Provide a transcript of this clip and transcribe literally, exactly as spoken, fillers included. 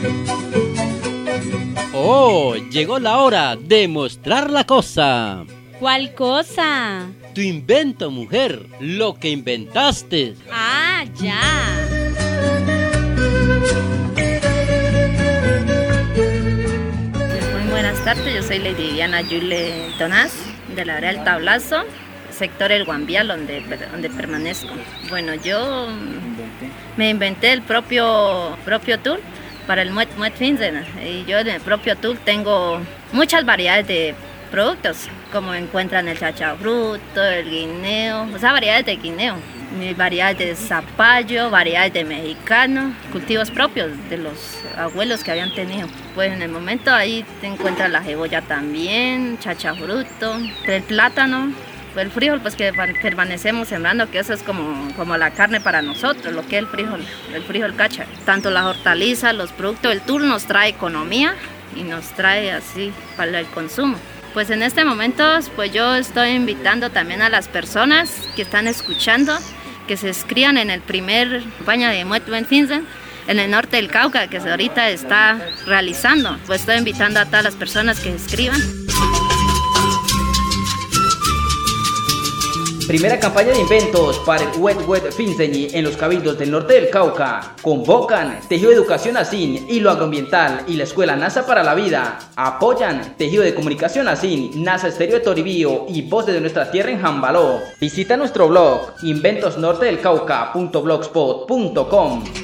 Oh, llegó la hora de mostrar la cosa. ¿Cuál cosa? Tu invento, mujer, lo que inventaste. Ah, ya. Muy buenas tardes, yo soy Lady Viviana Yule Tonás, de la área del Tablazo, sector El Guambial, donde, donde permanezco. Bueno, yo me inventé el propio, propio tool para el Moet Moet Finzen, y yo en el propio tool tengo muchas variedades de productos, como encuentran el chachafruto, el guineo, o sea, variedades de guineo, variedades de zapallo, variedades de mexicano, cultivos propios de los abuelos que habían tenido. Pues en el momento ahí te encuentras la cebolla también, chachafruto, el plátano, el frijol, pues que permanecemos sembrando, que eso es como, como la carne para nosotros, lo que es el frijol, el frijol cacha. Tanto las hortalizas, los productos, el tour nos trae economía y nos trae así para el consumo. Pues en este momento, pues yo estoy invitando también a las personas que están escuchando, que se inscriban en el primer campaña de Moet Moet Finzen en el norte del Cauca, que ahorita está realizando. Pues estoy invitando a todas las personas que se inscriban. Primera campaña de inventos para el Moet Moet Finzen en los cabildos del norte del Cauca. Convocan Tejido de Educación ASIN y lo agroambiental y la Escuela NASA para la Vida. Apoyan Tejido de Comunicación ASIN, NASA Estéreo de Toribío y Voces de Nuestra Tierra en Jambaló. Visita nuestro blog inventosnortedelcauca punto blogspot punto com.